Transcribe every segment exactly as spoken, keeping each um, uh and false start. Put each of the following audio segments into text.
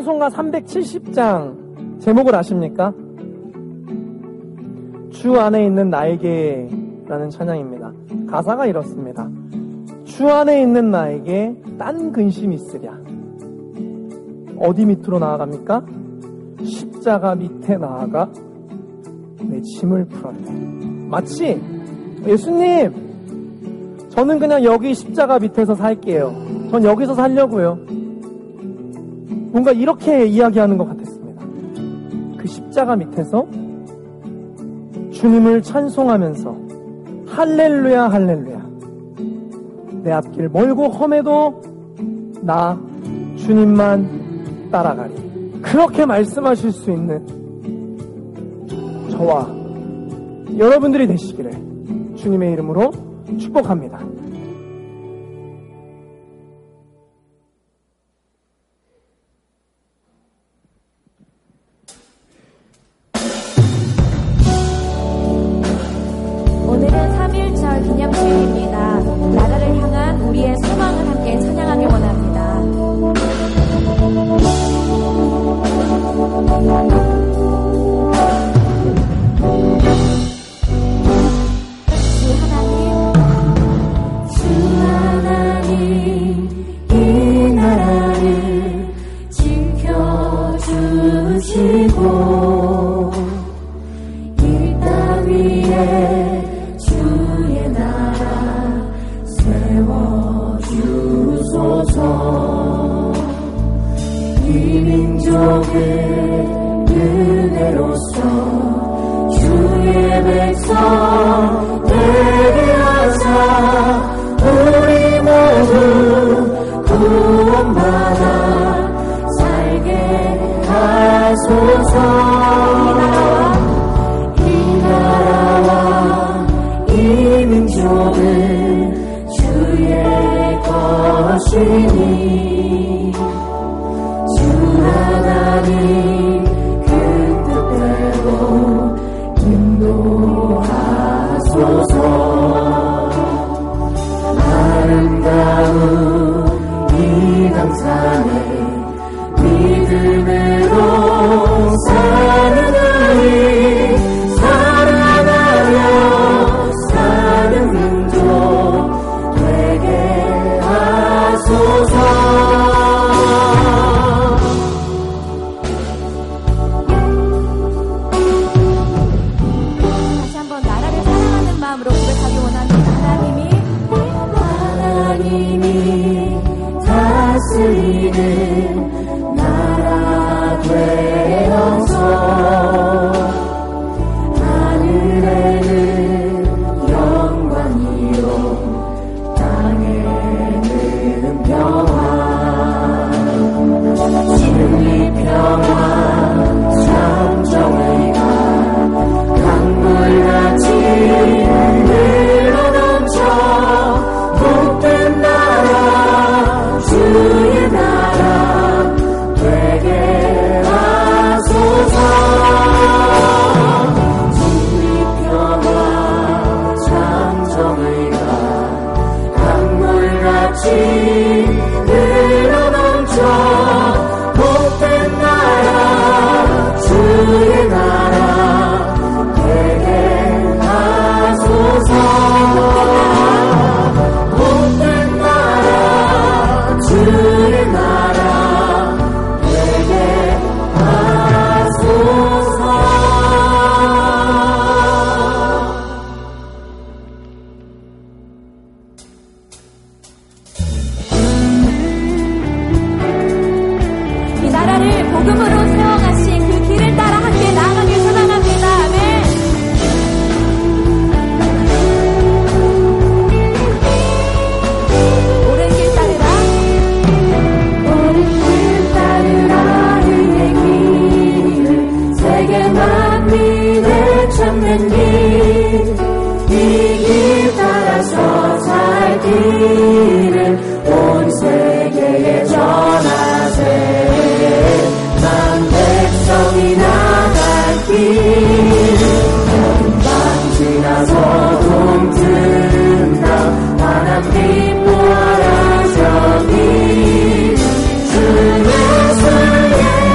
찬송가 삼백칠십 장 제목을 아십니까? 주 안에 있는 나에게 라는 찬양입니다. 가사가 이렇습니다. 주 안에 있는 나에게 딴 근심이 있으랴. 어디 밑으로 나아갑니까? 십자가 밑에 나아가 내 짐을 풀었네. 마치 예수님, 저는 그냥 여기 십자가 밑에서 살게요. 전 여기서 살려고요. 뭔가 이렇게 이야기하는 것 같았습니다. 그 십자가 밑에서 주님을 찬송하면서 할렐루야 할렐루야, 내 앞길 멀고 험해도 나 주님만 따라가리, 그렇게 말씀하실 수 있는 저와 여러분들이 되시기를 주님의 이름으로 축복합니다. 오늘은 삼일절 기념주일입니다. 나라를 향한 우리의 소망을 함께 찬양하기 원합니다. 주 하나님, 주 하나님, 이 나라를 지켜주시고 이 땅 위에 주의 나라 세워주소서. 이 민족을 은혜로서 주의 백성 되게 하사 우리 모두 구원받아 살게 하소서. 이 나라와 이 민족은 주의 것이니 주 하나님 그 뜻대로 인도하소서. 아름다운 이 강산에 믿음으로 사는 우리 살아가며 사는 민족 되게 하소서. 다시 한번 나라를 사랑하는 마음으로 고백하기 원합니다. 하나님이 하나님이 다스리는 나라 되어서 하늘에는 영광이요 땅에는 평화, 진리 평화 참정의가 강물같이 흘러넘쳐 복된 나라 주의 나라 되게 하소서. 진리 평화 참정의가 강물같이 흘러넘쳐 복된 나라 주의 나라 되게 하소서. 복된 나라 주의 나라 되게 하소서. 이 나라를 복음으로 세워가신 그 길을 따라 함께 나아가길 소망합니다. 아멘. 오랜 길 따르라, 오랜 길 따르라 의의 길을, 세계 만민의 참된 길, 이 길 따라서 살 길을 온 세계에 전하세. 만 백성이 나갈 길, 모든 방 지나서 동튼다. 하나님 보아라 저기 주 예수의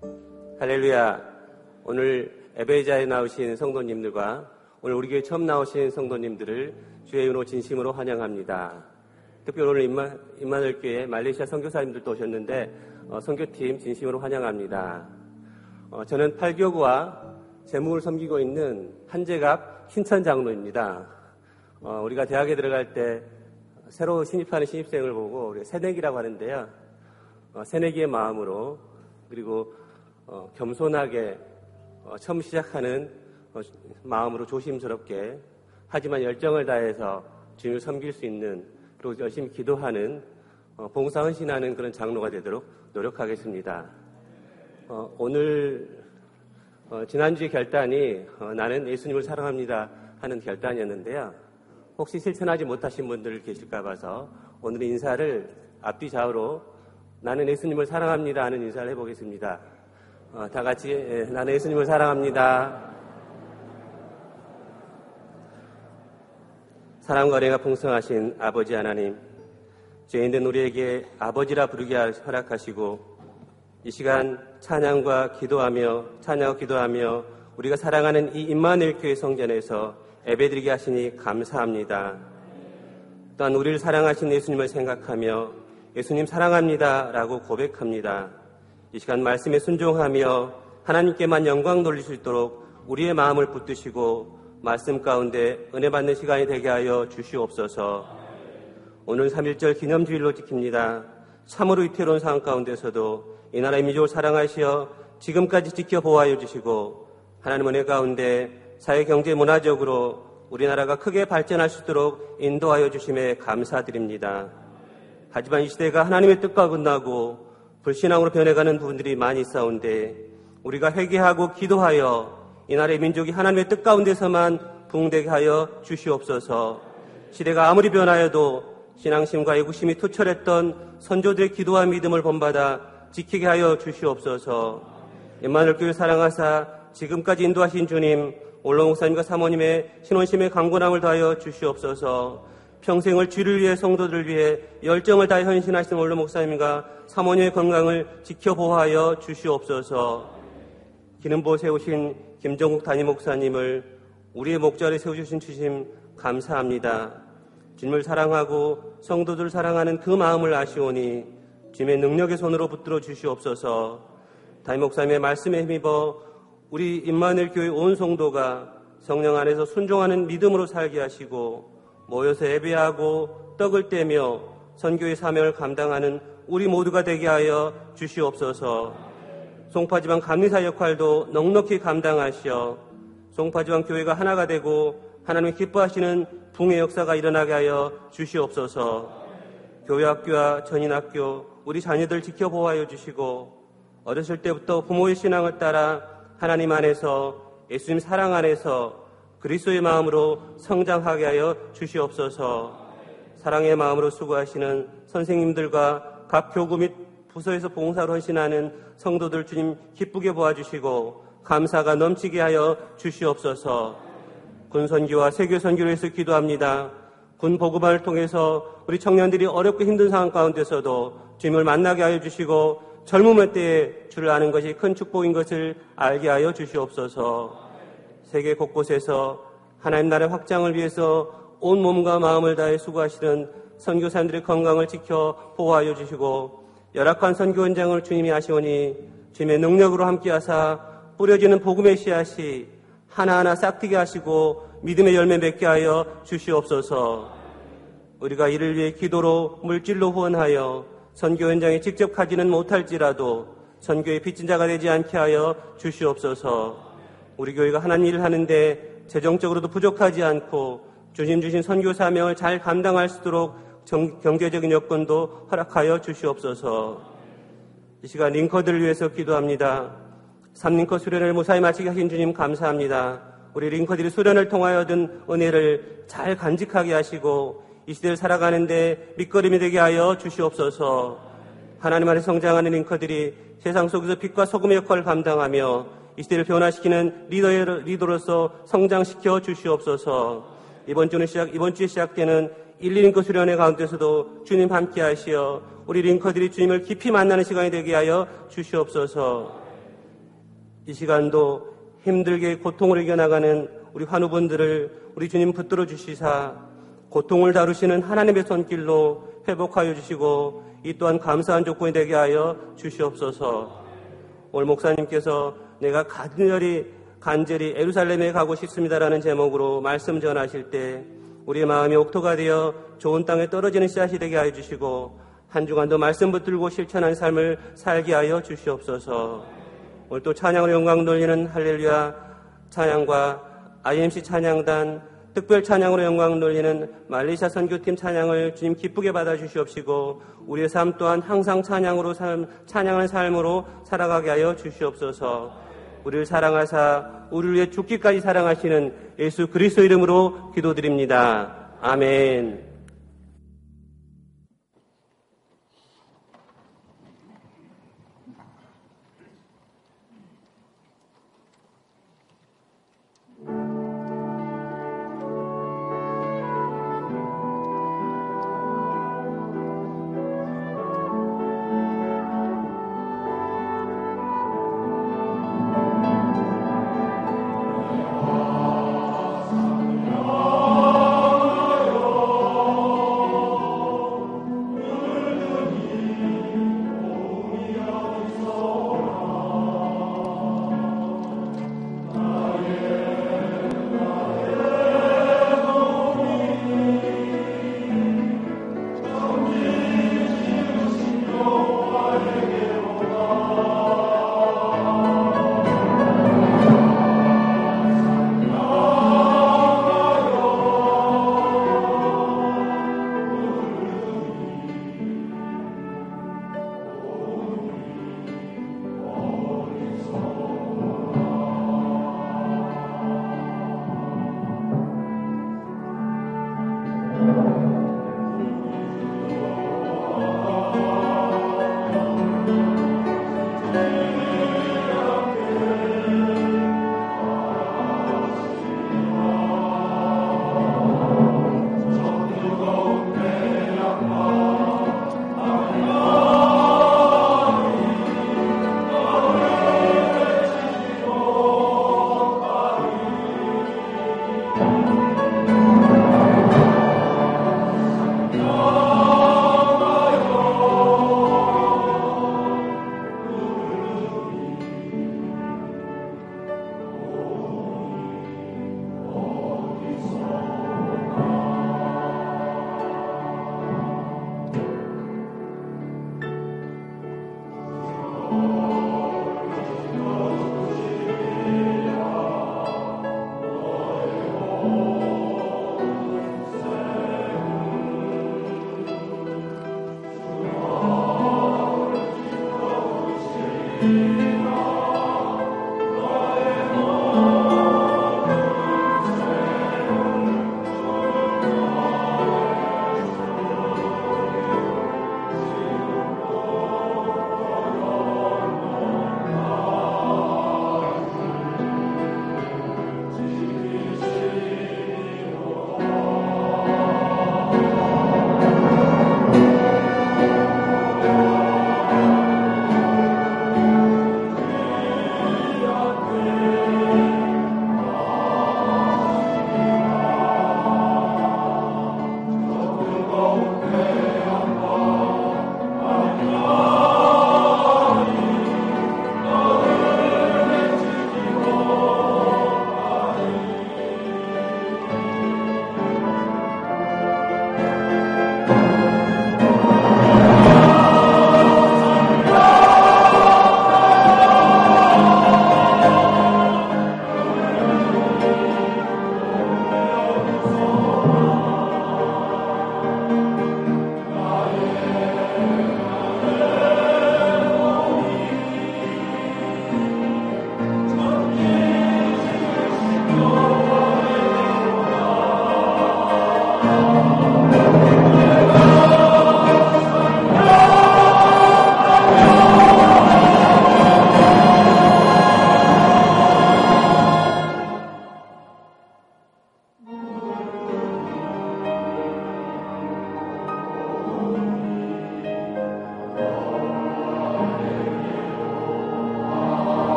할렐루야. 오늘 예배자에 나오신 성도님들과 오늘 우리 교회 처음 나오신 성도님들을 주의 이름으로 진심으로 환영합니다. 특별히 오늘 임마, 임마누엘 교회 말레이시아 선교사님들도 오셨는데 어, 선교팀 진심으로 환영합니다. 어, 저는 팔교구와 제목을 섬기고 있는 한재갑 신천 장로입니다. 어, 우리가 대학에 들어갈 때 새로 신입하는 신입생을 보고 우리 새내기라고 하는데요. 어, 새내기의 마음으로 그리고 어, 겸손하게 어, 처음 시작하는 어, 마음으로 조심스럽게 하지만 열정을 다해서 주님을 섬길 수 있는 그리고 열심히 기도하는 어, 봉사 헌신하는 그런 장로가 되도록 노력하겠습니다. 어, 오늘 어, 지난주의 결단이 어, 나는 예수님을 사랑합니다 하는 결단이었는데요. 혹시 실천하지 못하신 분들 계실까 봐서 오늘 인사를 앞뒤 좌우로 나는 예수님을 사랑합니다 하는 인사를 해보겠습니다. 어, 다 같이 예, 나는 예수님을 사랑합니다. 사랑과 은혜가 풍성하신 아버지 하나님, 죄인된 우리에게 아버지라 부르게 허락하시고 이 시간 찬양과 기도하며 찬양과 기도하며 우리가 사랑하는 이 임마누엘 교회 성전에서 예배드리게 하시니 감사합니다. 또한 우리를 사랑하신 예수님을 생각하며 예수님 사랑합니다 라고 고백합니다. 이 시간 말씀에 순종하며 하나님께만 영광 돌릴 수 있도록 우리의 마음을 붙드시고 말씀 가운데 은혜 받는 시간이 되게 하여 주시옵소서. 오늘 삼일절 기념주일로 지킵니다. 참으로 위태로운 상황 가운데서도 이 나라의 민족을 사랑하시어 지금까지 지켜보아여 주시고 하나님 은혜 가운데 사회, 경제, 문화적으로 우리나라가 크게 발전할 수 있도록 인도하여 주심에 감사드립니다. 하지만 이 시대가 하나님의 뜻과 끝나고 불신앙으로 변해가는 부분들이 많이 있사온데 우리가 회개하고 기도하여 이 나라의 민족이 하나님의 뜻 가운데서만 부흥되게 하여 주시옵소서. 시대가 아무리 변하여도 신앙심과 애국심이 투철했던 선조들의 기도와 믿음을 본받아 지키게 하여 주시옵소서. 임마누엘 교회를 사랑하사 지금까지 인도하신 주님, 올로 목사님과 사모님의 신원심의 강건함을 다하여 주시옵소서. 평생을 주를 위해 성도들을 위해 열정을 다해 헌신하신 올로 목사님과 사모님의 건강을 지켜보호하여 주시옵소서. 기름부어 세우신 김정국 담임 목사님을 우리의 목자리에 세우주신 주심 감사합니다. 주님을 사랑하고 성도들을 사랑하는 그 마음을 아시오니 주님의 능력의 손으로 붙들어 주시옵소서. 담임 목사님의 말씀에 힘입어 우리 임마누엘 교회 온 성도가 성령 안에서 순종하는 믿음으로 살게 하시고 모여서 예배하고 떡을 떼며 선교의 사명을 감당하는 우리 모두가 되게 하여 주시옵소서. 송파지방 감리사 역할도 넉넉히 감당하시어 송파지방 교회가 하나가 되고 하나님이 기뻐하시는 붕의 역사가 일어나게 하여 주시옵소서. 교회학교와 전인학교 우리 자녀들 지켜보호하여 주시고 어렸을 때부터 부모의 신앙을 따라 하나님 안에서 예수님 사랑 안에서 그리스도의 마음으로 성장하게 하여 주시옵소서. 사랑의 마음으로 수고하시는 선생님들과 각 교구 및 부서에서 봉사로 헌신하는 성도들 주님 기쁘게 보아주시고 감사가 넘치게 하여 주시옵소서. 군선교와 세교선교를 위해서 기도합니다. 군 보급화를 통해서 우리 청년들이 어렵고 힘든 상황 가운데서도 주님을 만나게 하여 주시고 젊음의 때에 주를 아는 것이 큰 축복인 것을 알게 하여 주시옵소서. 세계 곳곳에서 하나님 나라의 확장을 위해서 온 몸과 마음을 다해 수고하시는 선교사님들의 건강을 지켜 보호하여 주시고 열악한 선교 현장을 주님이 아시오니 주님의 능력으로 함께하사 뿌려지는 복음의 씨앗이 하나하나 싹트게 하시고 믿음의 열매 맺게 하여 주시옵소서. 우리가 이를 위해 기도로 물질로 후원하여 선교 현장에 직접 가지는 못할지라도 선교의 빚진 자가 되지 않게 하여 주시옵소서. 우리 교회가 하나님 일을 하는데 재정적으로도 부족하지 않고 주님 주신 선교 사명을 잘 감당할 수 있도록 정, 경제적인 여건도 허락하여 주시옵소서. 이 시간 링커들을 위해서 기도합니다. 삼링커 수련을 무사히 마치게 하신 주님 감사합니다. 우리 링커들이 수련을 통하여 얻은 은혜를 잘 간직하게 하시고 이 시대를 살아가는데 밑거름이 되게 하여 주시옵소서. 하나님 안에 성장하는 링커들이 세상 속에서 빛과 소금의 역할을 감당하며 이 시대를 변화시키는 리더의, 리더로서 성장시켜 주시옵소서. 이번 주는 시작, 이번 주에 시작되는 일, 이 링커 수련회 가운데서도 주님 함께 하시어 우리 링커들이 주님을 깊이 만나는 시간이 되게 하여 주시옵소서. 이 시간도 힘들게 고통을 이겨나가는 우리 환우분들을 우리 주님 붙들어 주시사 고통을 다루시는 하나님의 손길로 회복하여 주시고 이 또한 감사한 조건이 되게 하여 주시옵소서. 오늘 목사님께서 내가 간절히 간절히 예루살렘에 가고 싶습니다라는 제목으로 말씀 전하실 때 우리의 마음이 옥토가 되어 좋은 땅에 떨어지는 씨앗이 되게 하여 주시고 한 주간도 말씀 붙들고 실천한 삶을 살게 하여 주시옵소서. 오늘 또 찬양으로 영광 돌리는 할렐루야 찬양과 아이엠씨 찬양단 특별 찬양으로 영광 돌리는 말레이시아 선교팀 찬양을 주님 기쁘게 받아 주시옵시고 우리의 삶 또한 항상 찬양으로 삶, 찬양하는 삶으로 살아가게 하여 주시옵소서. 우리를 사랑하사 우리를 위해 죽기까지 사랑하시는 예수 그리스도 이름으로 기도드립니다. 아멘.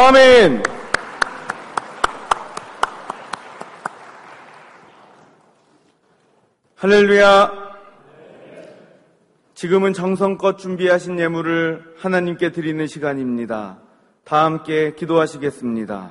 아멘. 할렐루야. 지금은 정성껏 준비하신 예물을 하나님께 드리는 시간입니다. 다 함께 기도하시겠습니다.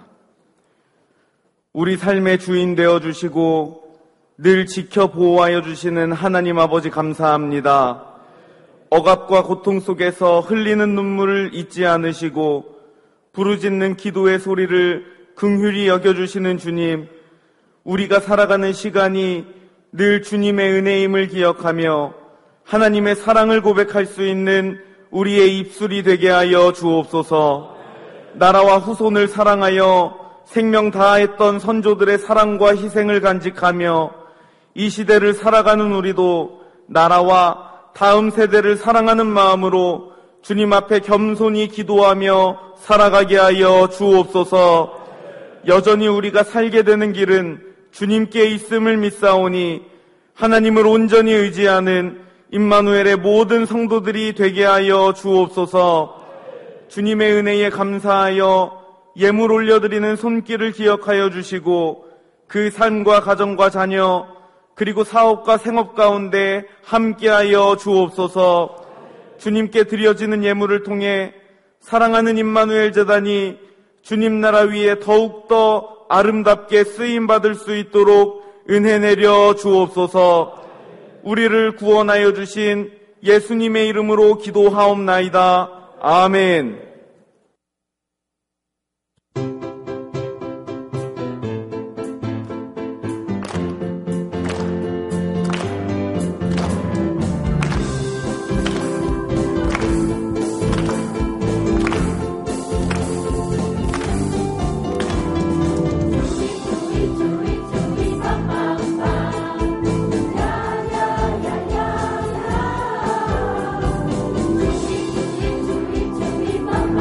우리 삶의 주인 되어주시고 늘 지켜 보호하여 주시는 하나님 아버지 감사합니다. 억압과 고통 속에서 흘리는 눈물을 잊지 않으시고 부르짖는 기도의 소리를 긍휼히 여겨주시는 주님, 우리가 살아가는 시간이 늘 주님의 은혜임을 기억하며 하나님의 사랑을 고백할 수 있는 우리의 입술이 되게 하여 주옵소서. 나라와 후손을 사랑하여 생명 다했던 선조들의 사랑과 희생을 간직하며 이 시대를 살아가는 우리도 나라와 다음 세대를 사랑하는 마음으로 주님 앞에 겸손히 기도하며 살아가게 하여 주옵소서. 여전히 우리가 살게 되는 길은 주님께 있음을 믿사오니 하나님을 온전히 의지하는 임마누엘의 모든 성도들이 되게 하여 주옵소서. 주님의 은혜에 감사하여 예물 올려드리는 손길을 기억하여 주시고 그 삶과 가정과 자녀 그리고 사업과 생업 가운데 함께하여 주옵소서. 주님께 드려지는 예물을 통해 사랑하는 임마누엘 재단이 주님 나라 위에 더욱더 아름답게 쓰임받을 수 있도록 은혜 내려 주옵소서. 우리를 구원하여 주신 예수님의 이름으로 기도하옵나이다. 아멘. Bye.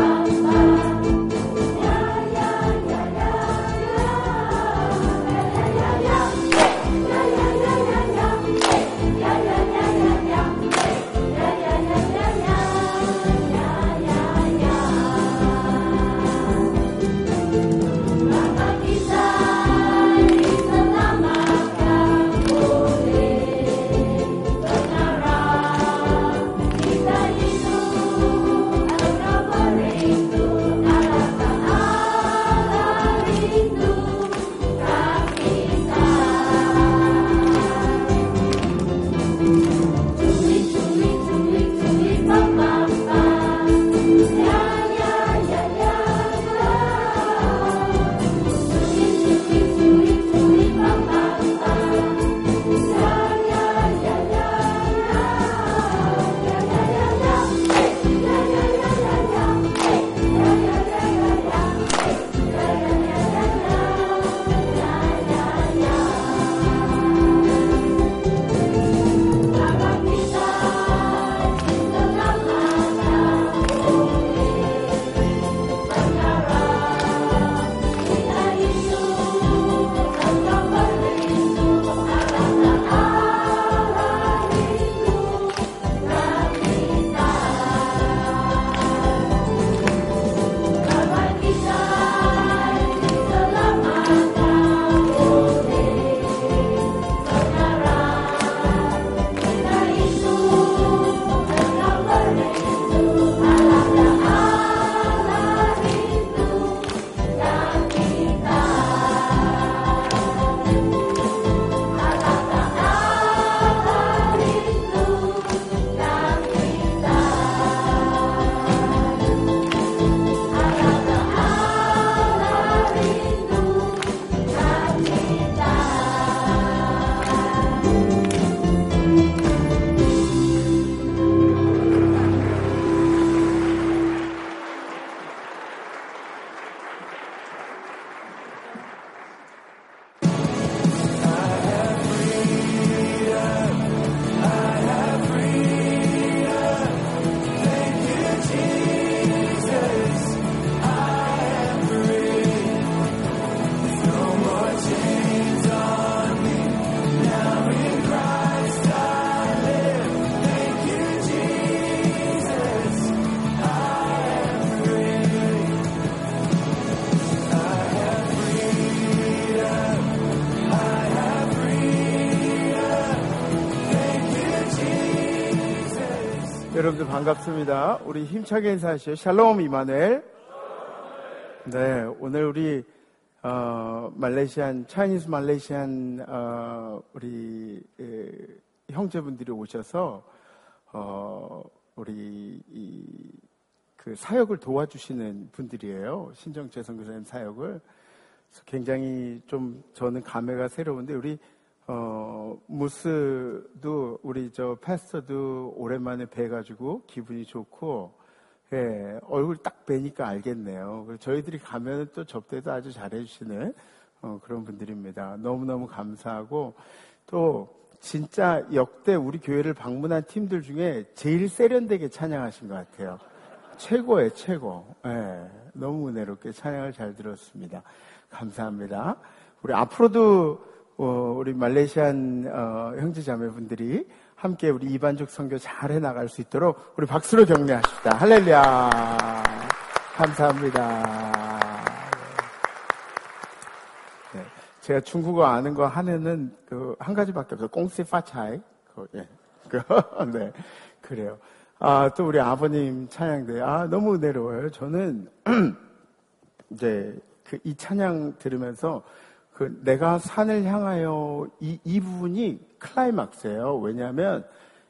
여러분들 반갑습니다. 우리 힘차게 인사하시죠. 샬롬 이마누엘. 네, 오늘 우리 어, 말레이시안, 차이니스 말레이시안 어, 우리 에, 형제분들이 오셔서 어, 우리 이, 그 사역을 도와주시는 분들이에요. 신정재 선교사님 사역을. 그래서 굉장히 좀 저는 감회가 새로운데 우리 어, 무스도 우리 저 패스터도 오랜만에 뵈가지고 기분이 좋고, 예, 얼굴 딱 뵈니까 알겠네요. 저희들이 가면은 또 접대도 아주 잘해주시는 어, 그런 분들입니다. 너무너무 감사하고, 또 진짜 역대 우리 교회를 방문한 팀들 중에 제일 세련되게 찬양하신 것 같아요. 최고예요, 최고. 예, 너무 은혜롭게 찬양을 잘 들었습니다. 감사합니다. 우리 앞으로도 어, 우리 말레이시안 어, 형제자매분들이 함께 우리 이반족 선교 잘 해나갈 수 있도록 우리 박수로 격려하십시다. 할렐루야. 감사합니다. 네. 제가 중국어 아는 거 하나는 그 한 가지밖에 없어요. 꽁시 파차이. 그, 예. 그, 네. 그래요. 아, 또 우리 아버님 찬양대. 아, 너무 은혜로워요. 저는 이제 그 이 찬양 들으면서 그 내가 산을 향하여 이, 이 부분이 클라이막스예요. 왜냐하면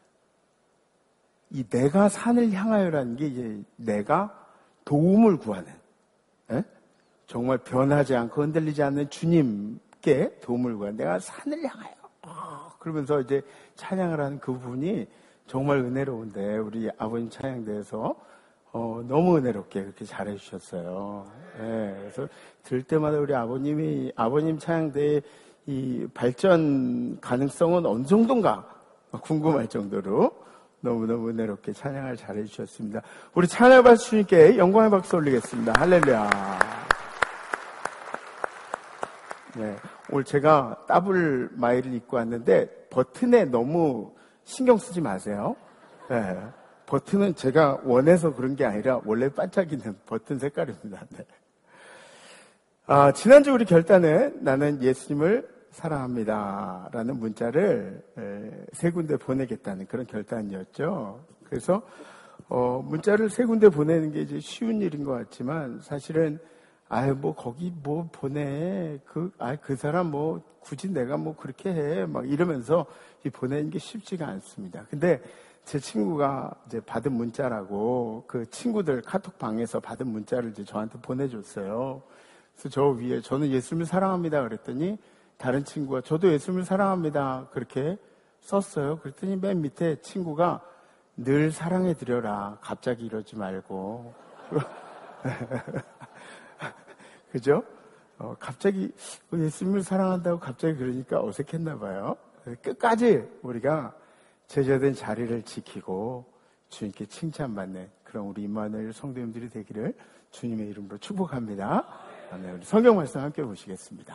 이 내가 산을 향하여라는 게 이제 내가 도움을 구하는, 에? 정말 변하지 않고 흔들리지 않는 주님께 도움을 구하는 내가 산을 향하여. 아, 그러면서 이제 찬양을 하는 그 부분이 정말 은혜로운데 우리 아버님 찬양대에서 어, 너무 은혜롭게 그렇게 잘해 주셨어요. 예, 그래서 들 때마다 우리 아버님이, 아버님 찬양대의 이 발전 가능성은 어느 정도인가 궁금할 정도로 너무너무 은혜롭게 찬양을 잘해 주셨습니다. 우리 찬양 박수 주님께 영광의 박수 올리겠습니다. 할렐루야. 네, 오늘 제가 더블 마일을 입고 왔는데 버튼에 너무 신경 쓰지 마세요. 네. 버튼은 제가 원해서 그런 게 아니라 원래 반짝이는 버튼 색깔입니다. 네. 아, 지난주 우리 결단은 나는 예수님을 사랑합니다 라는 문자를 에, 세 군데 보내겠다는 그런 결단이었죠. 그래서 어, 문자를 세 군데 보내는 게 이제 쉬운 일인 것 같지만 사실은 아유 뭐 거기 뭐 보내 그, 아, 그 사람 뭐 굳이 내가 뭐 그렇게 해 막 이러면서 이 보내는 게 쉽지가 않습니다. 근데 제 친구가 이제 받은 문자라고 그 친구들 카톡방에서 받은 문자를 이제 저한테 보내줬어요. 그래서 저 위에 저는 예수님을 사랑합니다 그랬더니 다른 친구가 저도 예수님을 사랑합니다 그렇게 썼어요. 그랬더니 맨 밑에 친구가 늘 사랑해 드려라 갑자기 이러지 말고. 그죠? 어, 갑자기 예수님을 사랑한다고 갑자기 그러니까 어색했나 봐요. 끝까지 우리가 제자된 자리를 지키고 주님께 칭찬받는 그런 우리 임마누엘 성도님들이 되기를 주님의 이름으로 축복합니다. 네, 우리 성경 말씀 함께 보시겠습니다.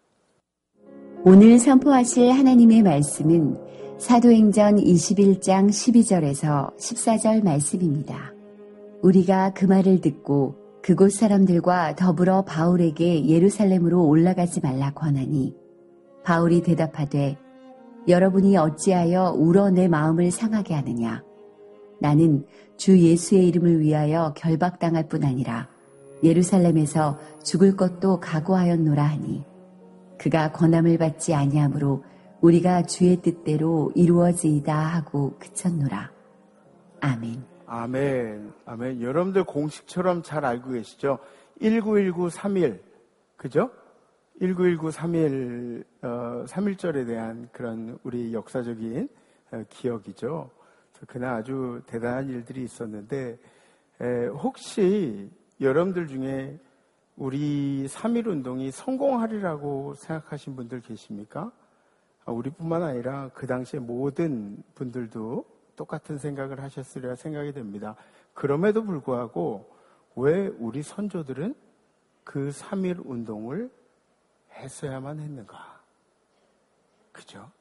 오늘 선포하실 하나님의 말씀은 사도행전 이십일 장 십이 절에서 십사 절 말씀입니다. 우리가 그 말을 듣고 그곳 사람들과 더불어 바울에게 예루살렘으로 올라가지 말라 권하니 바울이 대답하되 여러분이 어찌하여 울어 내 마음을 상하게 하느냐. 나는 주 예수의 이름을 위하여 결박당할 뿐 아니라 예루살렘에서 죽을 것도 각오하였노라 하니 그가 권함을 받지 아니하므로 우리가 주의 뜻대로 이루어지이다 하고 그쳤노라. 아멘. 아멘. 아멘. 여러분들 공식처럼 잘 알고 계시죠? 일구일구 삼일 그죠? 일구일구 삼일 어, 삼일절에 대한 그런 우리 역사적인 어, 기억이죠. 그날 아주 대단한 일들이 있었는데 에, 혹시 여러분들 중에 우리 삼일운동이 성공하리라고 생각하신 분들 계십니까? 아, 우리뿐만 아니라 그 당시에 모든 분들도 똑같은 생각을 하셨으리라 생각이 됩니다. 그럼에도 불구하고 왜 우리 선조들은 그 삼일운동을 했어야만 했는가? 그죠?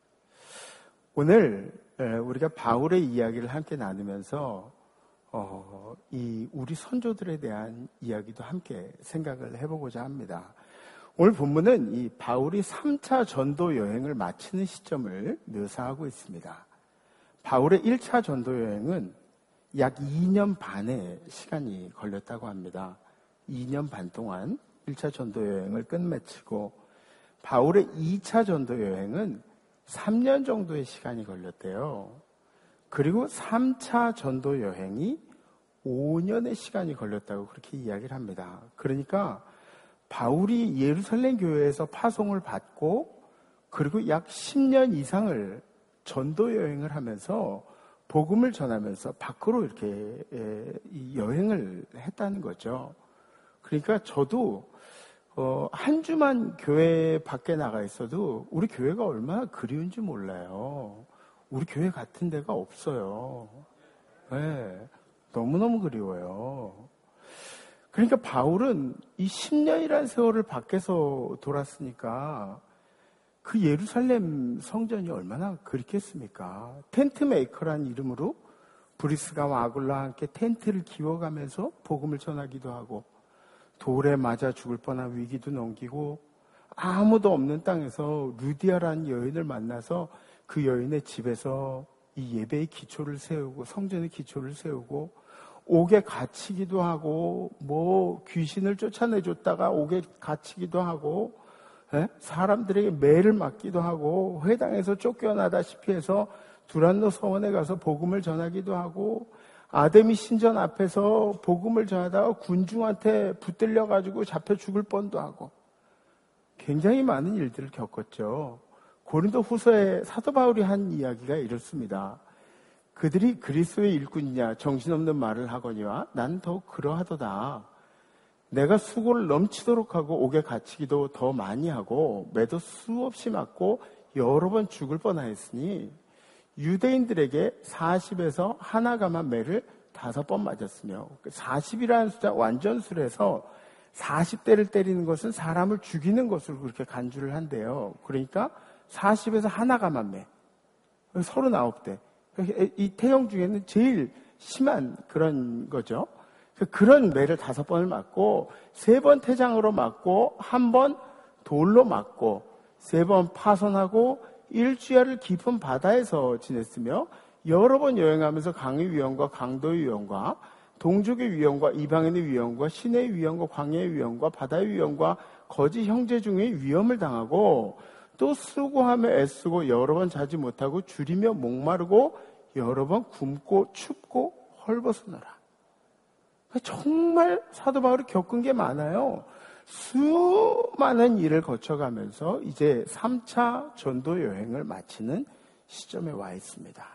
오늘 우리가 바울의 이야기를 함께 나누면서 어, 이 우리 선조들에 대한 이야기도 함께 생각을 해보고자 합니다. 오늘 본문은 이 바울이 삼 차 전도 여행을 마치는 시점을 묘사하고 있습니다. 바울의 일 차 전도 여행은 약 이 년 반의 시간이 걸렸다고 합니다. 이 년 반 동안 일 차 전도 여행을 끝마치고 바울의 이 차 전도 여행은 삼 년 정도의 시간이 걸렸대요. 그리고 삼 차 전도 여행이 오 년의 시간이 걸렸다고 그렇게 이야기를 합니다. 그러니까 바울이 예루살렘 교회에서 파송을 받고 그리고 약 십 년 이상을 전도 여행을 하면서 복음을 전하면서 밖으로 이렇게 여행을 했다는 거죠. 그러니까 저도 어, 한 주만 교회 밖에 나가 있어도 우리 교회가 얼마나 그리운지 몰라요. 우리 교회 같은 데가 없어요. 네, 너무너무 그리워요. 그러니까 바울은 이 십 년이라는 세월을 밖에서 돌았으니까 그 예루살렘 성전이 얼마나 그립겠습니까? 텐트 메이커란 이름으로 브리스가와 아굴라와 함께 텐트를 기워가면서 복음을 전하기도 하고 돌에 맞아 죽을 뻔한 위기도 넘기고 아무도 없는 땅에서 루디아라는 여인을 만나서 그 여인의 집에서 이 예배의 기초를 세우고 성전의 기초를 세우고 옥에 갇히기도 하고 뭐 귀신을 쫓아내줬다가 옥에 갇히기도 하고 에? 사람들에게 매를 맞기도 하고 회당에서 쫓겨나다시피 해서 두란노 서원에 가서 복음을 전하기도 하고 아데미 신전 앞에서 복음을 전하다가 군중한테 붙들려가지고 잡혀 죽을 뻔도 하고 굉장히 많은 일들을 겪었죠. 고린도 후서에 사도 바울이 한 이야기가 이렇습니다. 그들이 그리스도의 일꾼이냐 정신없는 말을 하거니와 난 더욱 그러하도다. 내가 수고를 넘치도록 하고 옥에 갇히기도 더 많이 하고 매도 수없이 맞고 여러 번 죽을 뻔하였으니 유대인들에게 사십에서 하나가만 매를 다섯 번 맞았으며 사십이라는 숫자 완전술에서 사십 대를 때리는 것은 사람을 죽이는 것으로 그렇게 간주를 한대요. 그러니까 사십에서 하나가만 매 서른아홉 대 이 태형 중에는 제일 심한 그런 거죠. 그런 매를 다섯 번을 맞고 세 번 태장으로 맞고 한 번 돌로 맞고 세 번 파손하고 일주일을 깊은 바다에서 지냈으며 여러 번 여행하면서 강의 위험과 강도의 위험과 동족의 위험과 이방인의 위험과 시내의 위험과 광야의 위험과 바다의 위험과 거짓 형제 중의 위험을 당하고 또 수고하며 애쓰고 여러 번 자지 못하고 줄이며 목마르고 여러 번 굶고 춥고 헐벗으노라. 정말 사도 바울이 겪은 게 많아요. 수많은 일을 거쳐가면서 이제 삼 차 전도 여행을 마치는 시점에 와 있습니다.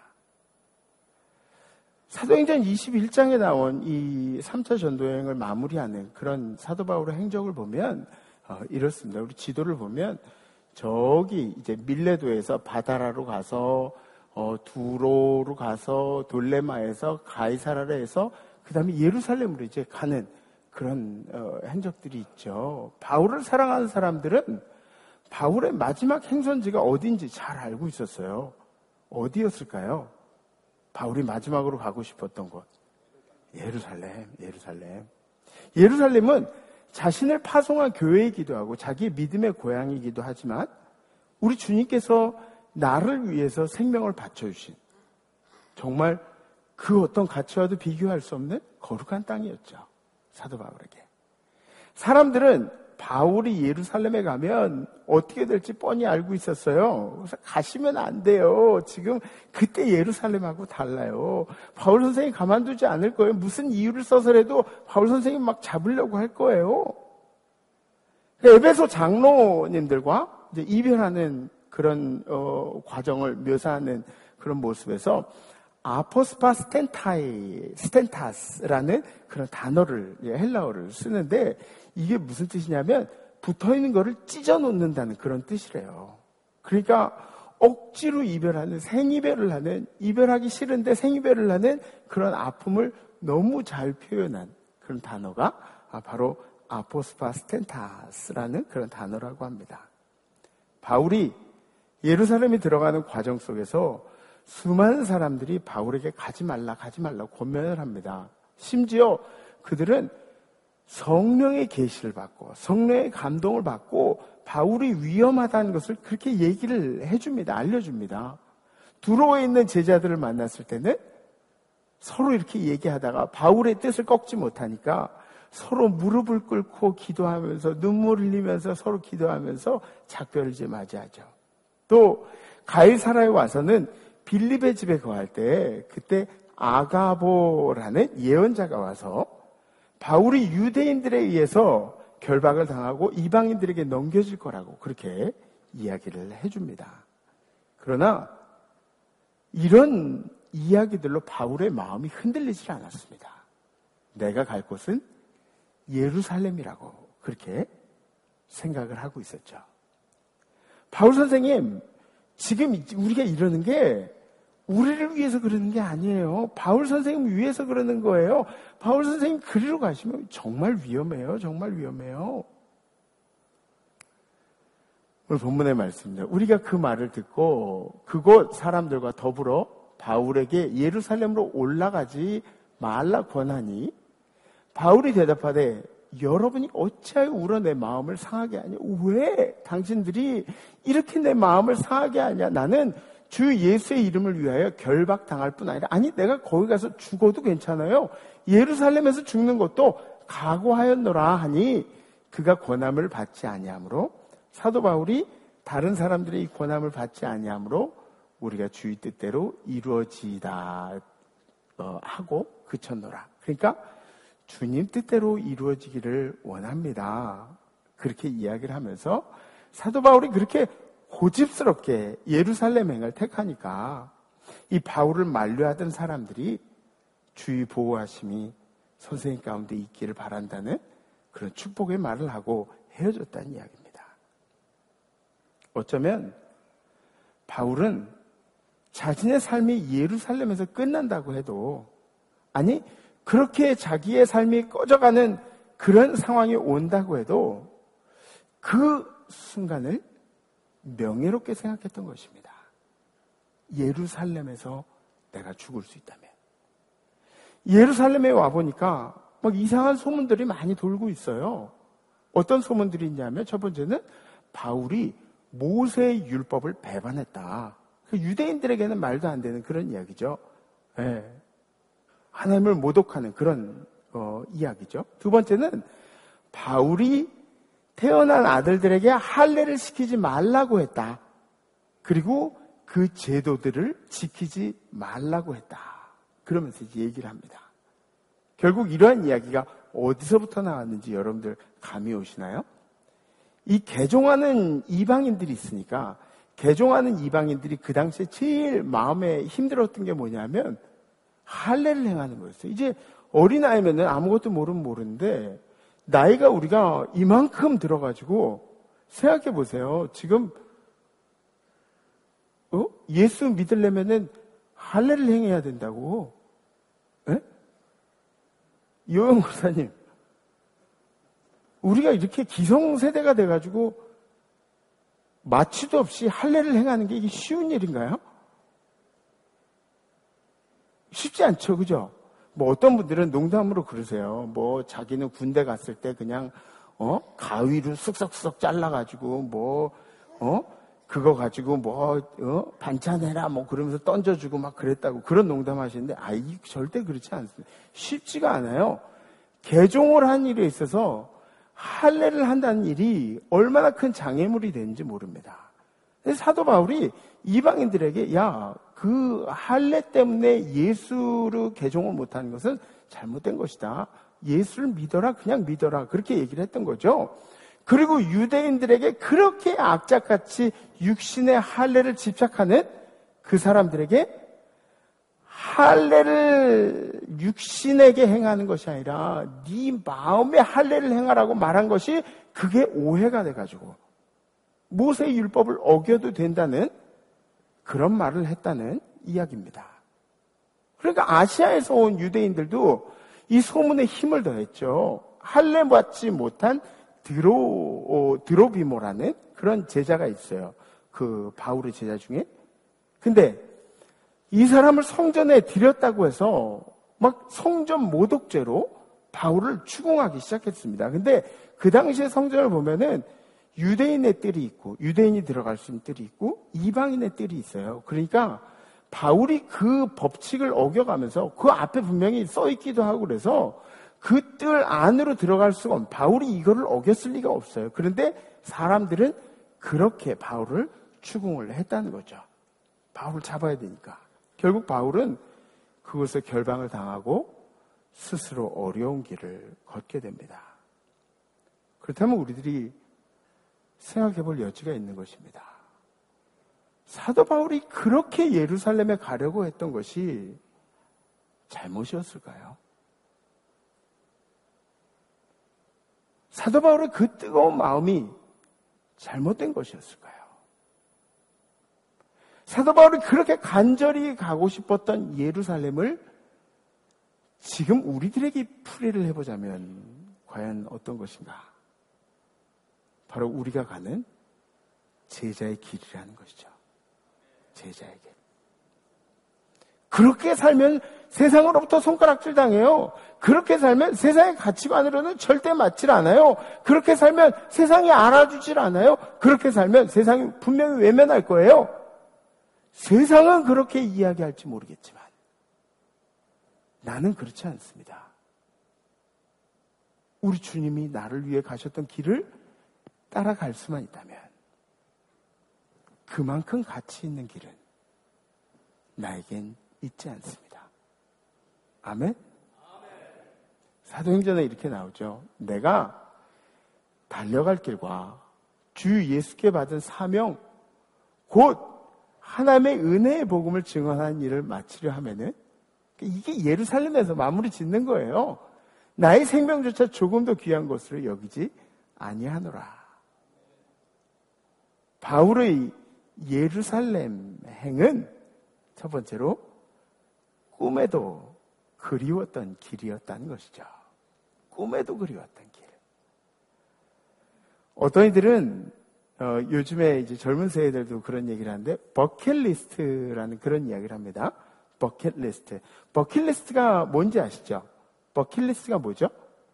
사도행전 이십일 장에 나온 이 삼 차 전도 여행을 마무리하는 그런 사도 바울의 행적을 보면 어, 이렇습니다. 우리 지도를 보면 저기 이제 밀레도에서 바다라로 가서 어, 두로로 가서 돌레마에서 가이사라에서 그 다음에 예루살렘으로 이제 가는 그런 어, 행적들이 있죠. 바울을 사랑하는 사람들은 바울의 마지막 행선지가 어딘지 잘 알고 있었어요. 어디였을까요? 바울이 마지막으로 가고 싶었던 곳. 예루살렘, 예루살렘. 예루살렘은 자신을 파송한 교회이기도 하고 자기의 믿음의 고향이기도 하지만 우리 주님께서 나를 위해서 생명을 바쳐주신 정말 그 어떤 가치와도 비교할 수 없는 거룩한 땅이었죠. 사도 바울에게. 사람들은 바울이 예루살렘에 가면 어떻게 될지 뻔히 알고 있었어요. 그래서 가시면 안 돼요. 지금 그때 예루살렘하고 달라요. 바울 선생님 가만두지 않을 거예요. 무슨 이유를 써서라도 바울 선생님 막 잡으려고 할 거예요. 에베소 장로님들과 이제 이별하는 그런 어, 과정을 묘사하는 그런 모습에서 아포스파 스텐타이, 스텐타스라는 그런 단어를, 헬라어를 쓰는데 이게 무슨 뜻이냐면 붙어있는 거를 찢어놓는다는 그런 뜻이래요. 그러니까 억지로 이별하는, 생이별을 하는, 이별하기 싫은데 생이별을 하는 그런 아픔을 너무 잘 표현한 그런 단어가 바로 아포스파 스텐타스라는 그런 단어라고 합니다. 바울이 예루살렘에 들어가는 과정 속에서 수많은 사람들이 바울에게 가지 말라, 가지 말라고 권면을 합니다. 심지어 그들은 성령의 계시를 받고 성령의 감동을 받고 바울이 위험하다는 것을 그렇게 얘기를 해줍니다. 알려줍니다. 두로에 있는 제자들을 만났을 때는 서로 이렇게 얘기하다가 바울의 뜻을 꺾지 못하니까 서로 무릎을 꿇고 기도하면서 눈물 흘리면서 서로 기도하면서 작별을 이제 맞이하죠. 또 가이사라에 와서는 빌립의 집에 거할 때 그때 아가보라는 예언자가 와서 바울이 유대인들에 의해서 결박을 당하고 이방인들에게 넘겨질 거라고 그렇게 이야기를 해줍니다. 그러나 이런 이야기들로 바울의 마음이 흔들리질 않았습니다. 내가 갈 곳은 예루살렘이라고 그렇게 생각을 하고 있었죠. 바울 선생님, 지금 우리가 이러는 게 우리를 위해서 그러는 게 아니에요. 바울 선생님 위해서 그러는 거예요. 바울 선생님 그리로 가시면 정말 위험해요. 정말 위험해요. 오늘 본문의 말씀입니다. 우리가 그 말을 듣고 그곳 사람들과 더불어 바울에게 예루살렘으로 올라가지 말라 권하니 바울이 대답하되 여러분이 어찌하여 울어 내 마음을 상하게 하냐? 왜 당신들이 이렇게 내 마음을 상하게 하냐? 나는 주 예수의 이름을 위하여 결박당할 뿐 아니라 아니 내가 거기 가서 죽어도 괜찮아요. 예루살렘에서 죽는 것도 각오하였노라 하니 그가 권함을 받지 아니하므로 사도 바울이 다른 사람들의 이 권함을 받지 아니하므로 우리가 주의 뜻대로 이루어지다 하고 그쳤노라. 그러니까 주님 뜻대로 이루어지기를 원합니다. 그렇게 이야기를 하면서 사도 바울이 그렇게 고집스럽게 예루살렘 행을 택하니까 이 바울을 만류하던 사람들이 주의 보호하심이 선생님 가운데 있기를 바란다는 그런 축복의 말을 하고 헤어졌다는 이야기입니다. 어쩌면 바울은 자신의 삶이 예루살렘에서 끝난다고 해도 아니 그렇게 자기의 삶이 꺼져가는 그런 상황이 온다고 해도 그 순간을 명예롭게 생각했던 것입니다. 예루살렘에서 내가 죽을 수 있다면. 예루살렘에 와보니까 막 이상한 소문들이 많이 돌고 있어요. 어떤 소문들이 있냐면 첫 번째는 바울이 모세의 율법을 배반했다. 유대인들에게는 말도 안 되는 그런 이야기죠. 네. 하나님을 모독하는 그런 어, 이야기죠. 두 번째는 바울이 태어난 아들들에게 할례를 시키지 말라고 했다. 그리고 그 제도들을 지키지 말라고 했다. 그러면서 이제 얘기를 합니다. 결국 이러한 이야기가 어디서부터 나왔는지 여러분들 감이 오시나요? 이 개종하는 이방인들이 있으니까 개종하는 이방인들이 그 당시에 제일 마음에 힘들었던 게 뭐냐면 할례를 행하는 거였어요. 이제 어린아이면은 아무것도 모르면 모르는데 나이가 우리가 이만큼 들어가지고 생각해 보세요. 지금 어? 예수 믿으려면은 할례를 행해야 된다고. 에? 이호영 목사님, 우리가 이렇게 기성세대가 돼가지고 마취도 없이 할례를 행하는 게 이게 쉬운 일인가요? 쉽지 않죠, 그죠? 뭐 어떤 분들은 농담으로 그러세요. 뭐 자기는 군대 갔을 때 그냥 어 가위로 쓱싹쓱싹 잘라가지고 뭐 어 그거 가지고 뭐 어? 반찬해라 뭐 그러면서 던져주고 막 그랬다고 그런 농담하시는데 아 이 절대 그렇지 않습니다. 쉽지가 않아요. 개종을 한 일에 있어서 할례를 한다는 일이 얼마나 큰 장애물이 되는지 모릅니다. 사도 바울이 이방인들에게 야, 그 할례 때문에 예수를 개종을 못하는 것은 잘못된 것이다. 예수를 믿어라, 그냥 믿어라. 그렇게 얘기를 했던 거죠. 그리고 유대인들에게 그렇게 악착같이 육신의 할례를 집착하는 그 사람들에게 할례를 육신에게 행하는 것이 아니라 네 마음의 할례를 행하라고 말한 것이 그게 오해가 돼가지고 모세의 율법을 어겨도 된다는 그런 말을 했다는 이야기입니다. 그러니까 아시아에서 온 유대인들도 이 소문에 힘을 더했죠. 할례 받지 못한 드로, 드로비모라는 그런 제자가 있어요. 그 바울의 제자 중에. 근데 이 사람을 성전에 들였다고 해서 막 성전 모독죄로 바울을 추궁하기 시작했습니다. 근데 그 당시에 성전을 보면은 유대인의 뜰이 있고 유대인이 들어갈 수 있는 뜰이 있고 이방인의 뜰이 있어요. 그러니까 바울이 그 법칙을 어겨가면서 그 앞에 분명히 써있기도 하고 그래서 그 뜰 안으로 들어갈 수가 없는, 바울이 이거를 어겼을 리가 없어요. 그런데 사람들은 그렇게 바울을 추궁을 했다는 거죠. 바울을 잡아야 되니까. 결국 바울은 그것에 결방을 당하고 스스로 어려운 길을 걷게 됩니다. 그렇다면 우리들이 생각해 볼 여지가 있는 것입니다. 사도 바울이 그렇게 예루살렘에 가려고 했던 것이 잘못이었을까요? 사도 바울의 그 뜨거운 마음이 잘못된 것이었을까요? 사도 바울이 그렇게 간절히 가고 싶었던 예루살렘을 지금 우리들에게 풀이를 해보자면 과연 어떤 것인가? 바로 우리가 가는 제자의 길이라는 것이죠. 제자의 길. 그렇게 살면 세상으로부터 손가락질 당해요. 그렇게 살면 세상의 가치관으로는 절대 맞질 않아요. 그렇게 살면 세상이 알아주질 않아요. 그렇게 살면 세상이 분명히 외면할 거예요. 세상은 그렇게 이야기할지 모르겠지만 나는 그렇지 않습니다. 우리 주님이 나를 위해 가셨던 길을 따라갈 수만 있다면 그만큼 가치 있는 길은 나에겐 있지 않습니다. 아멘? 사도행전에 이렇게 나오죠. 내가 달려갈 길과 주 예수께 받은 사명, 곧 하나님의 은혜의 복음을 증언하는 일을 마치려 하면은 이게 예루살렘에서 마무리 짓는 거예요. 나의 생명조차 조금도 귀한 것으로 여기지 아니하노라. 바울의 예루살렘 행은 첫 번째로 꿈에도 그리웠던 길이었다는 것이죠. 꿈에도 그리웠던 길. 어떤 이들은 어, 요즘에 이제 젊은 세대들도 그런 얘기를 하는데 버킷리스트라는 그런 이야기를 합니다. 버킷리스트. 버킷리스트가 뭔지 아시죠? 버킷리스트가 뭐죠?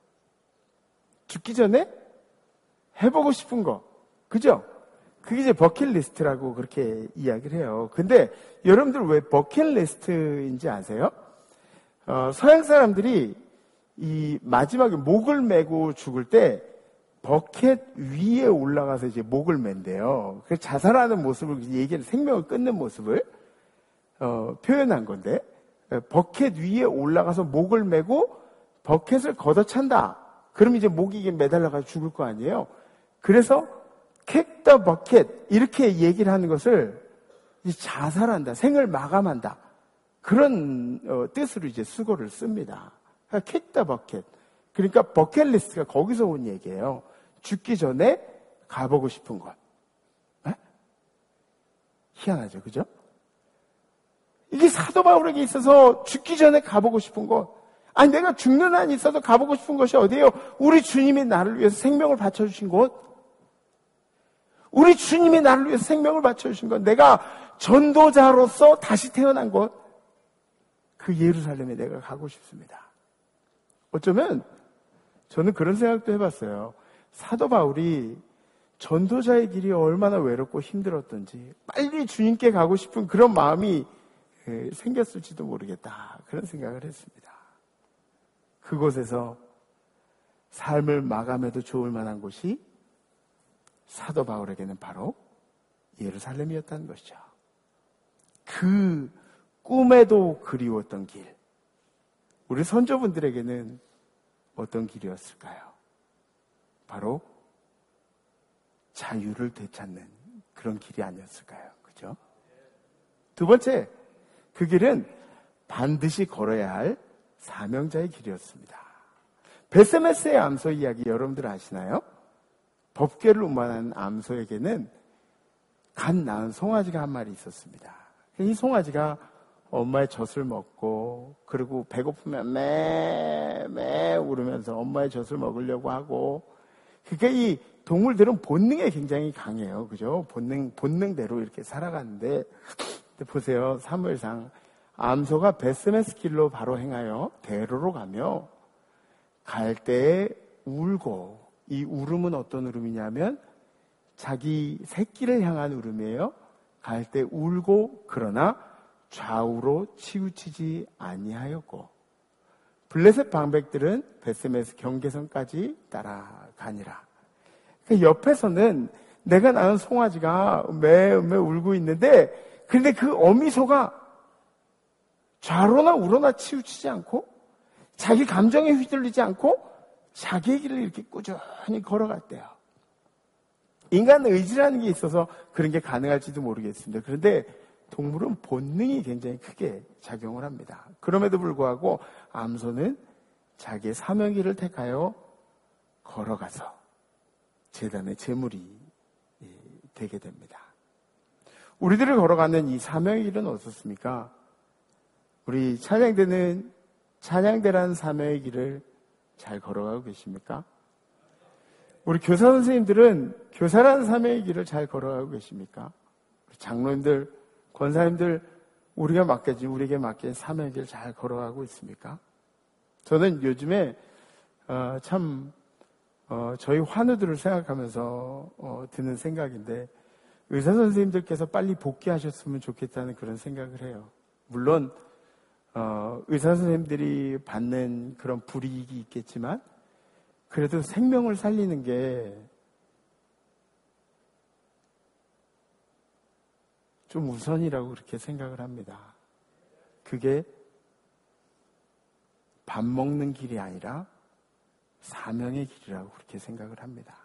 죽기 전에 해보고 싶은 거. 그죠? 그게 이제 버킷리스트라고 그렇게 이야기를 해요. 근데 여러분들 왜 버킷리스트인지 아세요? 어, 서양 사람들이 이 마지막에 목을 메고 죽을 때 버켓 위에 올라가서 이제 목을 맨대요. 그래서 자살하는 모습을 얘기를 생명을 끊는 모습을 어, 표현한 건데 버켓 위에 올라가서 목을 메고 버켓을 걷어찬다. 그럼 이제 목이 매달려가지고 죽을 거 아니에요. 그래서 kick the bucket 이렇게 얘기를 하는 것을 이제 자살한다, 생을 마감한다 그런 어, 뜻으로 이제 수고를 씁니다. 그러니까 kick the bucket. 그러니까 버킷리스트가 거기서 온 얘기예요. 죽기 전에 가보고 싶은 것. 에? 희한하죠, 그죠? 이게 사도 바울에게 있어서 죽기 전에 가보고 싶은 것. 아니 내가 죽는 한이 있어도 가보고 싶은 것이 어디예요? 우리 주님이 나를 위해서 생명을 바쳐주신 곳. 우리 주님이 나를 위해서 생명을 바쳐주신 것. 내가 전도자로서 다시 태어난 곳. 그 예루살렘에 내가 가고 싶습니다. 어쩌면 저는 그런 생각도 해봤어요. 사도 바울이 전도자의 길이 얼마나 외롭고 힘들었던지 빨리 주님께 가고 싶은 그런 마음이 생겼을지도 모르겠다. 그런 생각을 했습니다. 그곳에서 삶을 마감해도 좋을 만한 곳이 사도 바울에게는 바로 예루살렘이었다는 것이죠. 그 꿈에도 그리웠던 길. 우리 선조분들에게는 어떤 길이었을까요? 바로 자유를 되찾는 그런 길이 아니었을까요? 그죠? 두 번째, 그 길은 반드시 걸어야 할 사명자의 길이었습니다. 베세메스의 암소 이야기 여러분들 아시나요? 법궤를 운반하는 암소에게는 갓 낳은 송아지가 한 마리 있었습니다. 이 송아지가 엄마의 젖을 먹고 그리고 배고프면 매매 울으면서 엄마의 젖을 먹으려고 하고 그러니까 이 동물들은 본능에 굉장히 강해요. 그죠? 본능, 본능대로 이렇게 살아가는데 보세요. 사무엘상 암소가 베스메스 길로 바로 행하여 대로로 가며 갈 때에 울고 이 울음은 어떤 울음이냐면 자기 새끼를 향한 울음이에요. 갈 때 울고 그러나 좌우로 치우치지 아니하였고 블레셋 방백들은 벳세메스 경계선까지 따라가니라. 그 옆에서는 내가 낳은 송아지가 매매 울고 있는데 그런데 그 어미소가 좌로나 우로나 치우치지 않고 자기 감정에 휘둘리지 않고 자기의 길을 이렇게 꾸준히 걸어갔대요. 인간 의지라는 게 있어서 그런 게 가능할지도 모르겠습니다. 그런데 동물은 본능이 굉장히 크게 작용을 합니다. 그럼에도 불구하고 암소는 자기의 사명길을 택하여 걸어가서 제단의 제물이 되게 됩니다. 우리들을 걸어가는 이 사명의 길은 어떻습니까? 우리 찬양대는 찬양대라는 사명의 길을 잘 걸어가고 계십니까? 우리 교사 선생님들은 교사라는 사명의 길을 잘 걸어가고 계십니까? 우리 장로님들, 권사님들, 우리가 맡겨진, 우리에게 맡긴 사명의 길을 잘 걸어가고 있습니까? 저는 요즘에 어, 참 어, 저희 환우들을 생각하면서 어, 드는 생각인데 의사 선생님들께서 빨리 복귀하셨으면 좋겠다는 그런 생각을 해요. 물론 어, 의사 선생님들이 받는 그런 불이익이 있겠지만 그래도 생명을 살리는 게 좀 우선이라고 그렇게 생각을 합니다. 그게 밥 먹는 길이 아니라 사명의 길이라고 그렇게 생각을 합니다.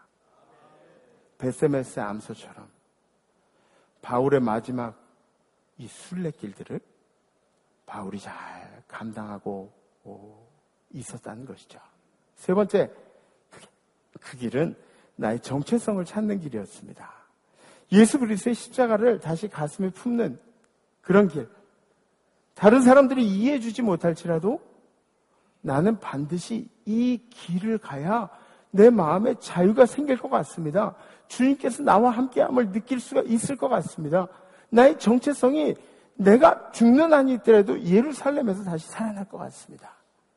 벳세메스 암소처럼 바울의 마지막 이 순례길들을 바울이 잘 감당하고 있었다는 것이죠. 세 번째, 그 길은 나의 정체성을 찾는 길이었습니다. 예수 그리스도의 십자가를 다시 가슴에 품는 그런 길. 다른 사람들이 이해해 주지 못할지라도 나는 반드시 이 길을 가야 내 마음에 자유가 생길 것 같습니다. 주님께서 나와 함께함을 느낄 수가 있을 것 같습니다. 나의 정체성이 내가 죽는 한이 있더라도 예루살렘에서 다시 살아날 것 같습니다.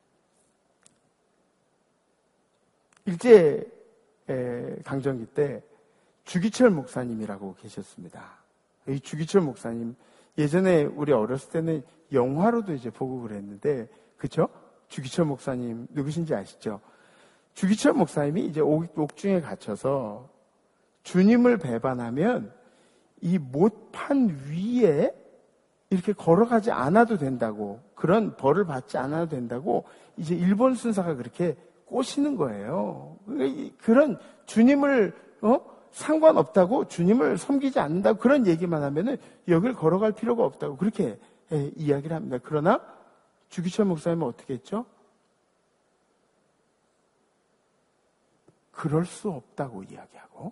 일제 강점기 때 주기철 목사님이라고 계셨습니다. 이 주기철 목사님 예전에 우리 어렸을 때는 영화로도 이제 보고 그랬는데 그렇죠? 주기철 목사님 누구신지 아시죠? 주기철 목사님이 이제 옥중에 갇혀서 주님을 배반하면 이 못판 위에 이렇게 걸어가지 않아도 된다고, 그런 벌을 받지 않아도 된다고 이제 일본 순사가 그렇게 꼬시는 거예요. 그런 주님을 어? 상관없다고, 주님을 섬기지 않는다고 그런 얘기만 하면은 여길 걸어갈 필요가 없다고 그렇게 예, 이야기를 합니다. 그러나 주기철 목사님은 어떻게 했죠? 그럴 수 없다고 이야기하고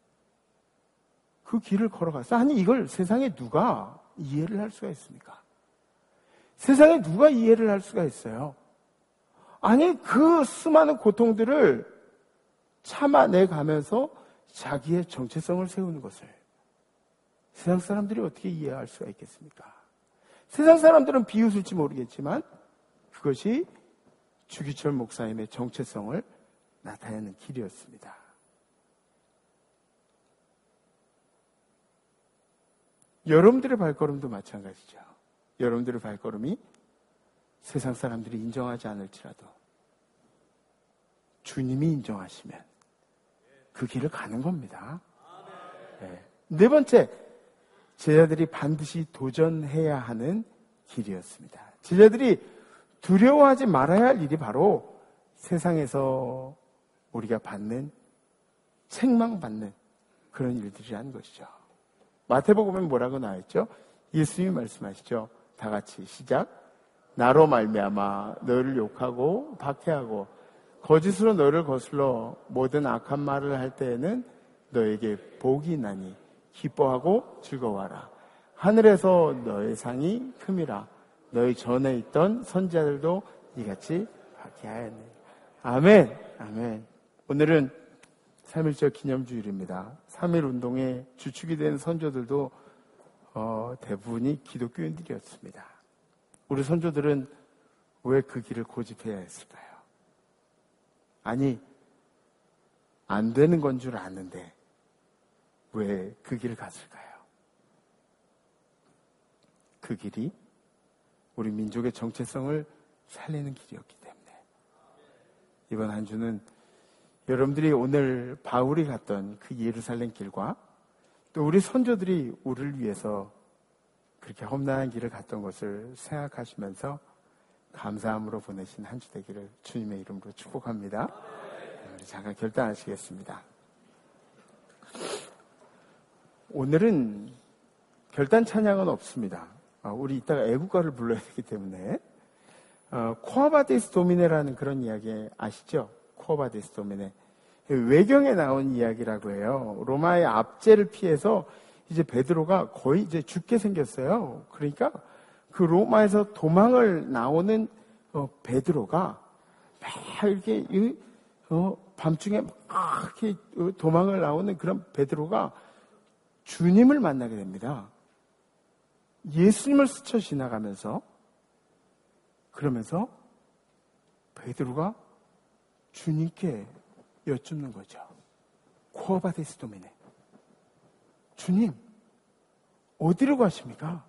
그 길을 걸어갔어. 아니 이걸 세상에 누가 이해를 할 수가 있습니까? 세상에 누가 이해를 할 수가 있어요? 아니 그 수많은 고통들을 참아내가면서 자기의 정체성을 세우는 것을 세상 사람들이 어떻게 이해할 수가 있겠습니까? 세상 사람들은 비웃을지 모르겠지만 그것이 주기철 목사님의 정체성을 나타내는 길이었습니다. 여러분들의 발걸음도 마찬가지죠. 여러분들의 발걸음이 세상 사람들이 인정하지 않을지라도 주님이 인정하시면 그 길을 가는 겁니다. 네. 네 번째, 제자들이 반드시 도전해야 하는 길이었습니다. 제자들이 두려워하지 말아야 할 일이 바로 세상에서 우리가 받는, 책망받는 그런 일들이라는 것이죠. 마태복음에 뭐라고 나와있죠? 예수님이 말씀하시죠. 다 같이 시작. 나로 말미암아 너를 욕하고 박해하고 거짓으로 너를 거슬러 모든 악한 말을 할 때에는 너에게 복이 나니 기뻐하고 즐거워하라. 하늘에서 너의 상이 큼이라. 너희 전에 있던 선지자들도 이같이 박해하였네. 아멘. 아멘. 오늘은 삼일절 기념주일입니다. 삼일 운동의 주축이 된 선조들도 어, 대부분이 기독교인들이었습니다. 우리 선조들은 왜 그 길을 고집해야 했을까요? 아니, 안 되는 건 줄 아는데 왜 그 길을 갔을까요? 그 길이 우리 민족의 정체성을 살리는 길이었기 때문에 이번 한 주는 여러분들이 오늘 바울이 갔던 그 예루살렘 길과 또 우리 선조들이 우리를 위해서 그렇게 험난한 길을 갔던 것을 생각하시면서 감사함으로 보내신 한 주 되기를 주님의 이름으로 축복합니다. 우리 잠깐 결단하시겠습니다. 오늘은 결단 찬양은 없습니다. 우리 이따가 애국가를 불러야 되기 때문에 어, 코아바데스 도미네라는 그런 이야기 아시죠? 코아바데스 도미네. 외경에 나온 이야기라고 해요. 로마의 압제를 피해서 이제 베드로가 거의 이제 죽게 생겼어요. 그러니까 그 로마에서 도망을 나오는 어, 베드로가 막 이렇게 어, 밤중에 막 이렇게 도망을 나오는 그런 베드로가 주님을 만나게 됩니다. 예수님을 스쳐 지나가면서 그러면서 베드로가 주님께 여쭙는 거죠. 코아바데스 도미네. 주님, 어디로 가십니까?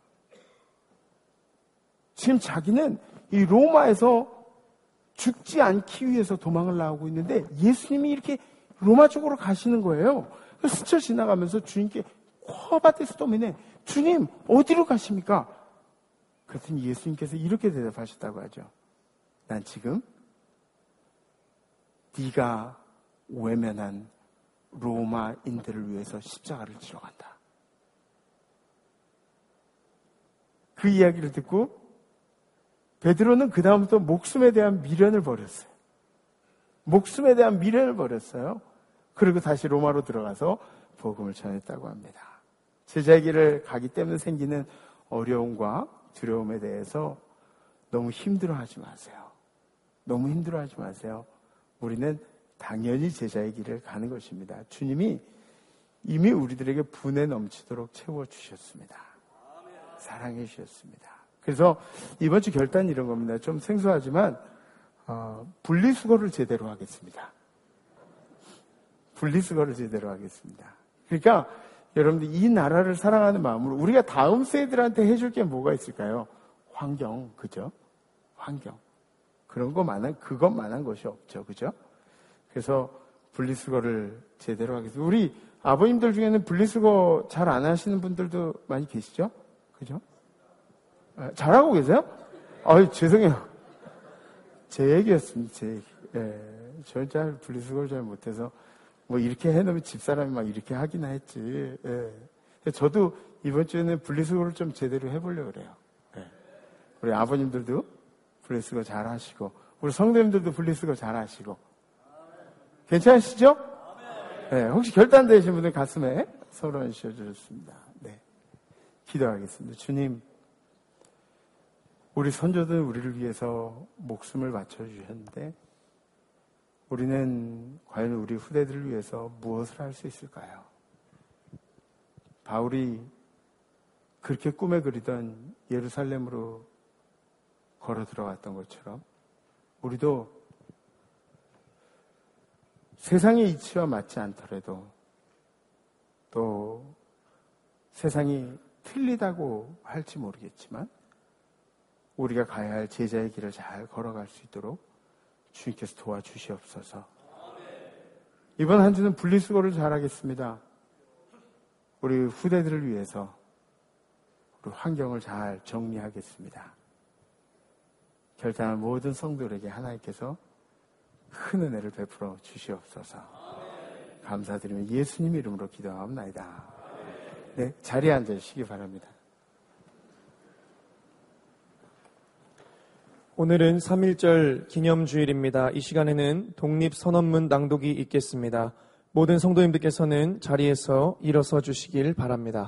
지금 자기는 이 로마에서 죽지 않기 위해서 도망을 나오고 있는데 예수님이 이렇게 로마 쪽으로 가시는 거예요. 스쳐 지나가면서 주님께 코아바데스 도미네, 주님 어디로 가십니까? 그랬더니 예수님께서 이렇게 대답하셨다고 하죠. 난 지금 네가 외면한 로마인들을 위해서 십자가를 지러 간다. 그 이야기를 듣고 베드로는 그 다음부터 목숨에 대한 미련을 버렸어요. 목숨에 대한 미련을 버렸어요. 그리고 다시 로마로 들어가서 복음을 전했다고 합니다. 제자의 길을 가기 때문에 생기는 어려움과 두려움에 대해서 너무 힘들어하지 마세요. 너무 힘들어하지 마세요. 우리는 당연히 제자의 길을 가는 것입니다. 주님이 이미 우리들에게 분에 넘치도록 채워주셨습니다. 사랑해 주셨습니다. 그래서 이번 주 결단이 이런 겁니다. 좀 생소하지만 어, 분리수거를 제대로 하겠습니다. 분리수거를 제대로 하겠습니다. 그러니까 여러분들 이 나라를 사랑하는 마음으로 우리가 다음 세대들한테 해줄 게 뭐가 있을까요? 환경, 그죠? 환경. 그런 것만한, 그것만한 것이 없죠. 그죠? 그래서 분리수거를 제대로 하겠습니다. 우리 아버님들 중에는 분리수거 잘 안 하시는 분들도 많이 계시죠? 그죠? 아, 잘하고 계세요? 아유, 죄송해요. 제 얘기였습니다. 제 얘기. 예, 저는 잘 분리수거를 잘 못해서 뭐 이렇게 해놓으면 집사람이 막 이렇게 하긴 했지. 예. 저도 이번 주에는 분리수거를 좀 제대로 해보려고 그래요. 예. 우리 아버님들도 분리수거 잘 하시고 우리 성도님들도 분리수거 잘 하시고 괜찮으시죠? 네, 혹시 결단되신 분들 가슴에 손을 얹으셔주셨습니다. 네, 기도하겠습니다. 주님, 우리 선조들 우리를 위해서 목숨을 바쳐주셨는데 우리는 과연 우리 후대들을 위해서 무엇을 할 수 있을까요? 바울이 그렇게 꿈에 그리던 예루살렘으로 걸어 들어갔던 것처럼 우리도 세상의 이치와 맞지 않더라도 또 세상이 틀리다고 할지 모르겠지만 우리가 가야 할 제자의 길을 잘 걸어갈 수 있도록 주님께서 도와주시옵소서. 이번 한 주는 분리수거를 잘하겠습니다. 우리 후대들을 위해서 우리 환경을 잘 정리하겠습니다. 결단한 모든 성도들에게 하나님께서 큰 은혜를 베풀어 주시옵소서. 감사드리며 예수님 이름으로 기도하옵나이다. 네, 자리에 앉으시기 바랍니다. 오늘은 삼일절 기념주일입니다. 이 시간에는 독립선언문 낭독이 있겠습니다. 모든 성도님들께서는 자리에서 일어서 주시길 바랍니다.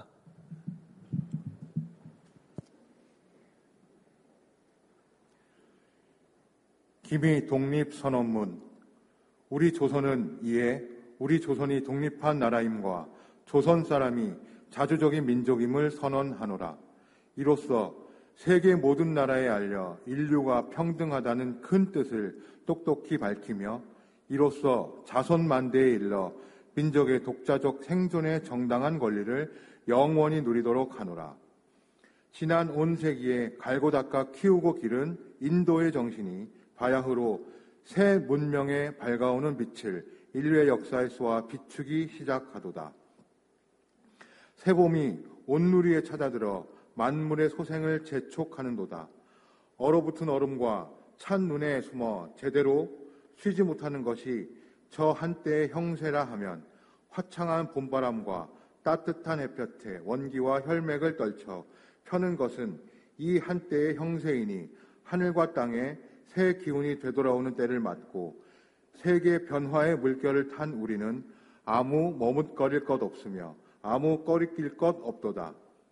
기미 독립선언문. 우리 조선은 이에 우리 조선이 독립한 나라임과 조선 사람이 자주적인 민족임을 선언하노라. 이로써 세계 모든 나라에 알려 인류가 평등하다는 큰 뜻을 똑똑히 밝히며 이로써 자손만대에 일러 민족의 독자적 생존의 정당한 권리를 영원히 누리도록 하노라. 지난 온 세기에 갈고 닦아 키우고 기른 인도의 정신이 바야흐로 새 문명에 밝아오는 빛을 인류의 역사에 쏘아 비추기 시작하도다. 새봄이 온누리에 찾아들어 만물의 소생을 재촉하는도다. 얼어붙은 얼음과 찬 눈에 숨어 제대로 쉬지 못하는 것이 저 한때의 형세라 하면 화창한 봄바람과 따뜻한 햇볕에 원기와 혈맥을 떨쳐 펴는 것은 이 한때의 형세이니 하늘과 땅에 새 기운이 되돌아오는 때를 맞고 세계 변화의 물결을 탄 우리는 아무 머뭇거릴 것 없으며 아무 꺼리낄 것 없도다.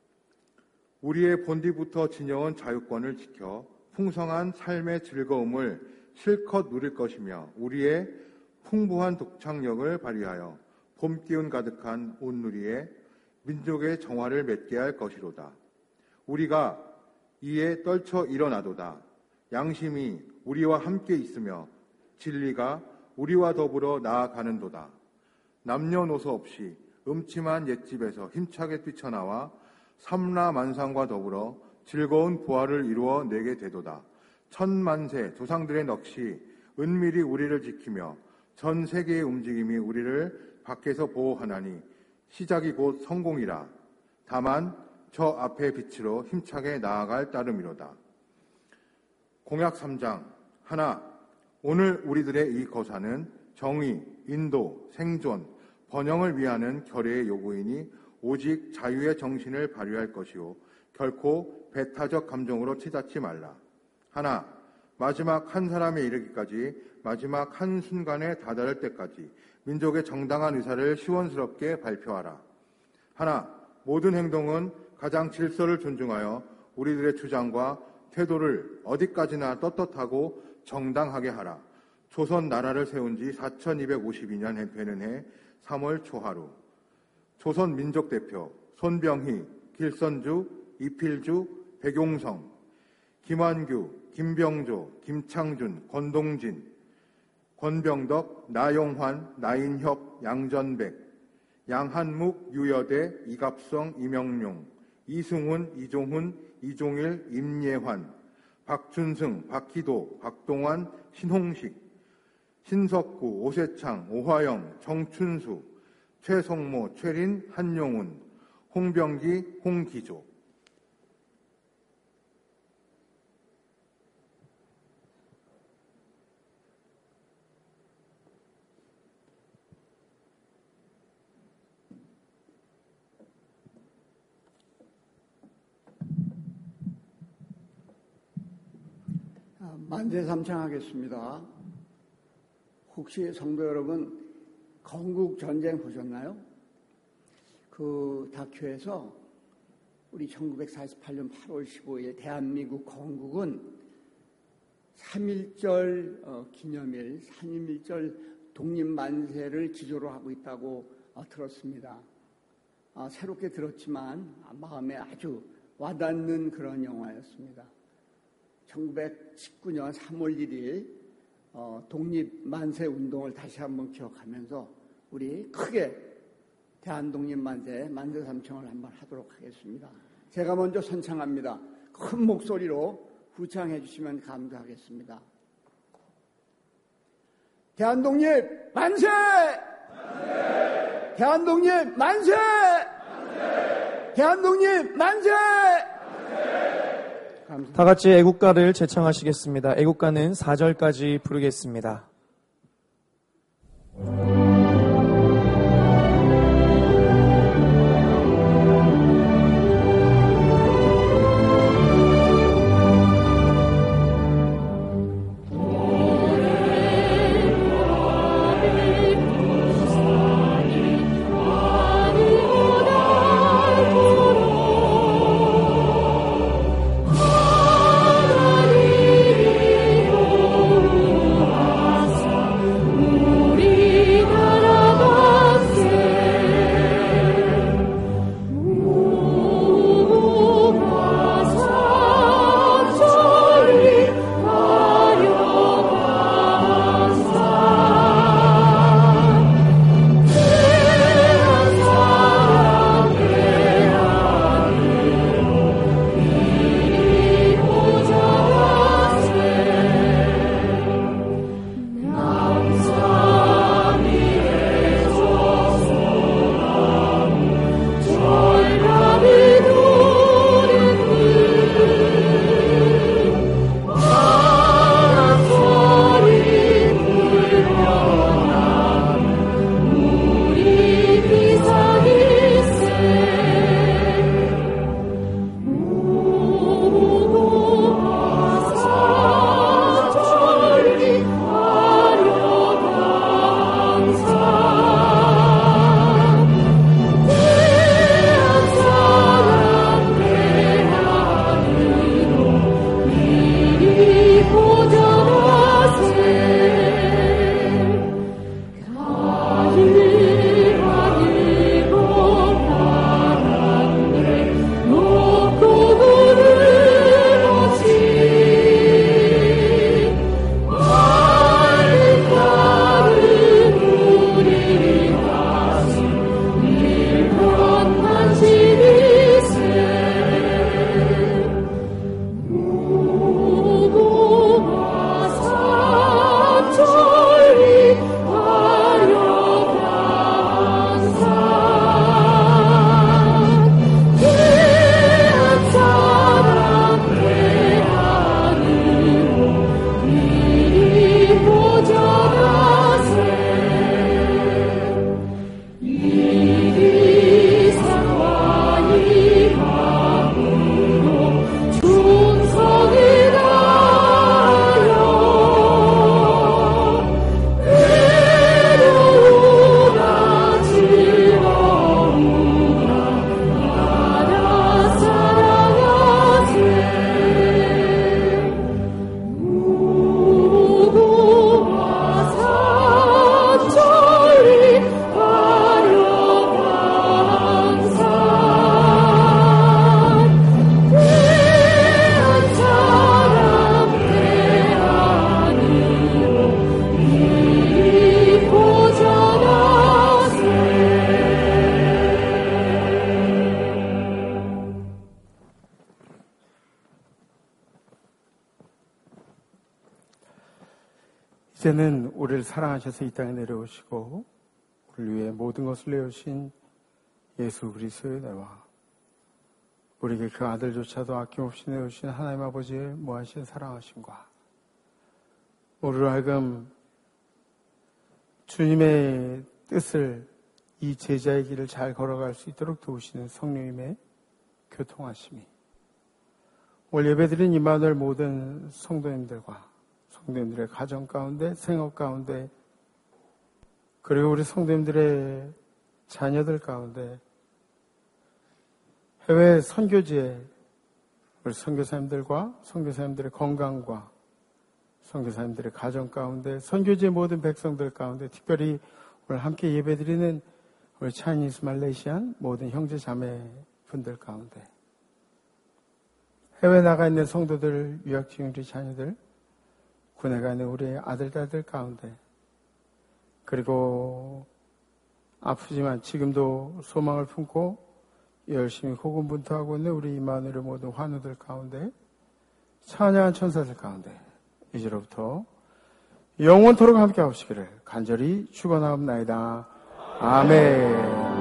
우리의 본디부터 지녀온 자유권을 지켜 풍성한 삶의 즐거움을 실컷 누릴 것이며 우리의 풍부한 독창력을 발휘하여 봄 기운 가득한 온누리에 민족의 정화를 맺게 할 것이로다. 우리가 이에 떨쳐 일어나도다. 양심이 우리와 함께 있으며 진리가 우리와 더불어 나아가는도다. 남녀노소 없이 음침한 옛집에서 힘차게 뛰쳐나와 삼라만상과 더불어 즐거운 부활을 이루어 내게 되도다. 천만세 조상들의 넋이 은밀히 우리를 지키며 전 세계의 움직임이 우리를 밖에서 보호하나니 시작이 곧 성공이라. 다만 저 앞의 빛으로 힘차게 나아갈 따름이로다. 공약 삼 장 하나, 오늘 우리들의 이 거사는 정의, 인도, 생존, 번영을 위하는 결의의 요구이니 오직 자유의 정신을 발휘할 것이요 결코 배타적 감정으로 치닫지 말라. 하나, 마지막 한 사람에 이르기까지 마지막 한 순간에 다다를 때까지 민족의 정당한 의사를 시원스럽게 발표하라. 하나, 모든 행동은 가장 질서를 존중하여 우리들의 주장과 태도를 어디까지나 떳떳하고 정당하게 하라. 조선 나라를 세운 지 사천이백오십이 년 되는 해 삼월 초하루. 조선 민족대표 손병희, 길선주, 이필주, 백용성, 김완규, 김병조, 김창준, 권동진, 권병덕, 나용환, 나인협, 양전백, 양한묵, 유여대, 이갑성, 이명룡, 이승훈, 이종훈, 이종일, 임예환, 박준승, 박희도, 박동환, 신홍식, 신석구, 오세창, 오화영, 정춘수, 최성모, 최린, 한용운, 홍병기, 홍기조. 만세삼창하겠습니다. 혹시 성도 여러분 건국 전쟁 보셨나요? 그 다큐에서 우리 천구백사십팔 년 팔월 십오일 대한민국 건국은 삼일절 어, 기념일, 삼일절 독립만세를 기조로 하고 있다고 어, 들었습니다. 어, 새롭게 들었지만 마음에 아주 와닿는 그런 영화였습니다. 천구백십구 년 삼월 일일 어, 독립만세 운동을 다시 한번 기억하면서 우리 크게 대한독립만세 만세삼창을 한번 하도록 하겠습니다. 제가 먼저 선창합니다. 큰 목소리로 후창해 주시면 감사하겠습니다. 대한독립 만세! 만세! 대한독립 만세! 만세! 대한독립 만세! 다 같이 애국가를 제창하시겠습니다. 애국가는 사 절까지 부르겠습니다. 아 이제는 우리를 사랑하셔서 이 땅에 내려오시고 우리를 위해 모든 것을 내어주신 예수 그리스도의 은혜와 우리에게 그 아들조차도 아낌없이 내어주신 하나님 아버지의 무한하신 사랑하심과 우리로 하여금 주님의 뜻을 이 제자의 길을 잘 걸어갈 수 있도록 도우시는 성령님의 교통하심이 오늘 예배드린 임마누엘 모든 성도님들과 성도님들의 가정 가운데 생업 가운데 그리고 우리 성도님들의 자녀들 가운데 해외 선교지에 우리 선교사님들과 선교사님들의 건강과 선교사님들의 가정 가운데 선교지의 모든 백성들 가운데 특별히 오늘 함께 예배드리는 우리 차이니스 말레이시안 모든 형제 자매 분들 가운데 해외 나가 있는 성도들 유학중 우리 자녀들 군에 가 있는 우리 아들 딸들 가운데 그리고 아프지만 지금도 소망을 품고 열심히 고군분투하고 있는 우리 임마누엘의 모든 환우들 가운데 찬양한 천사들 가운데 이제로부터 영원토록 함께 하시기를 간절히 축원하옵나이다. 아멘.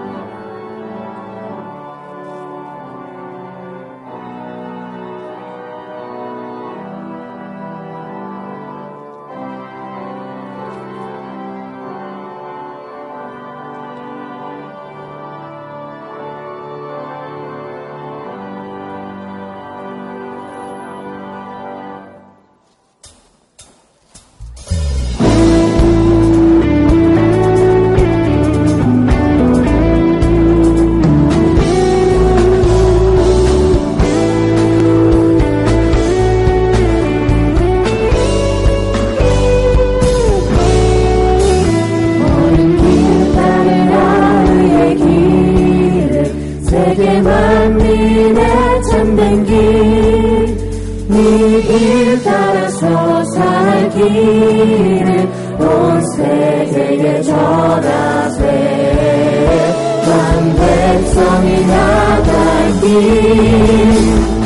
백성이 나갈 길